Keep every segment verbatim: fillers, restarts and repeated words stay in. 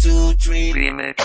two, three, remix.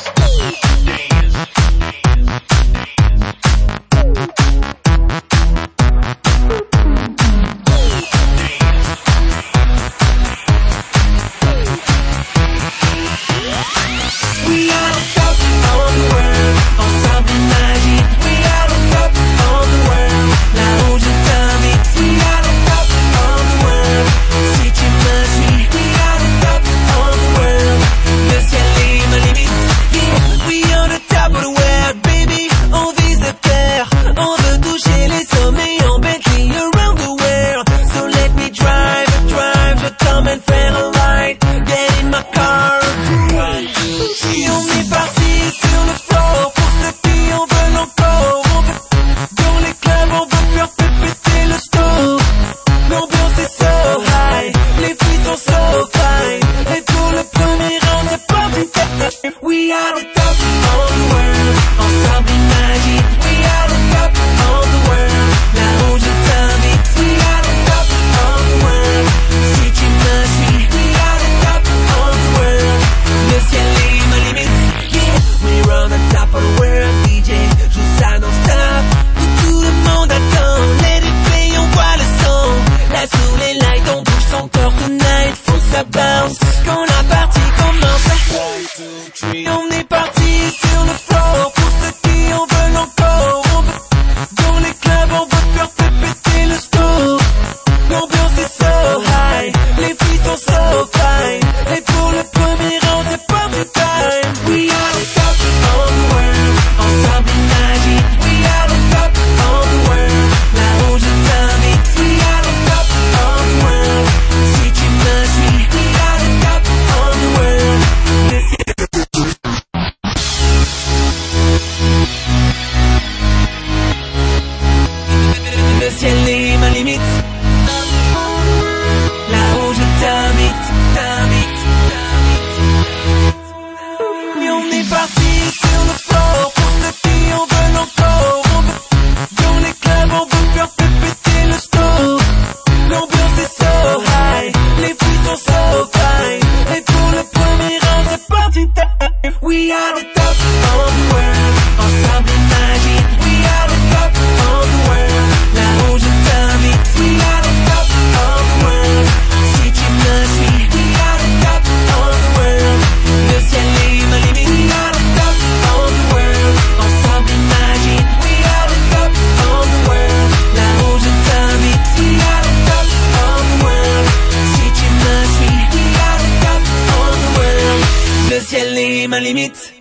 We are on top of the world, ensemble magique. We are on top of the world, là où je t'invite. We are on top of the world, si tu me suis. We are on top of the world, le ciel est ma limite. Yeah, we are the top of the world, baby. On vise la terre, on veut toucher les sommets en Bentley around the world. So let me drive, drive, je t'emmène faire un ride. Get in my car. Si on est parti sur le floor, pour ce qui en veulent encore. On veut, dans les clubs, on veut faire péter le store. L'ambiance est so high, les filles sont so fine. Et pour le premier round, c'est parti. We are the top of the world, ensemble magique. We are the top of the world, là où je t'invite. We are the top of the world, si tu me suis. We are the top of the world, le ciel est ma limite. Yeah, we're on the top of the world, D J joue ça non-stop. Tout le monde attend, let it play, on voit le son. Là sous les lights, on bouge son corps tonight, faut que ça bounce. Quand la partie commence, on est parti sur le floor. Pour ceux qui en veulent encore, on veut, dans les clubs, on veut faire péter le store. L'ambiance est so high, les filles sont so fine. Et pour le premier round, c'est party time. We are the top of the world, ensemble magique. We are the top of the world, là où je t'invite. We are the top of the world, si tu me suis. We are the top of the world, le ciel. Le ciel est ma limite, là où je t'invite, t'invite, t'invite. Et on est parti sur le floor, pour ceux qui en veulent encore. On veut, dans les clubs, on veut faire péter le store. L'ambiance est so high, les filles sont so fine. Et pour le premier round, c'est parti time. We are the top of the world, ensemble magique. We are the top of the world, là où je t'invite. We are the top of the world, si tu me suis. We are the top of the world, le ciel est ma limite. We are the top of the world, ensemble magique. We are the top of the world, là où je t'invite. We are the top of the world, si tu me suis. We are the top of the world, le ciel est ma limite.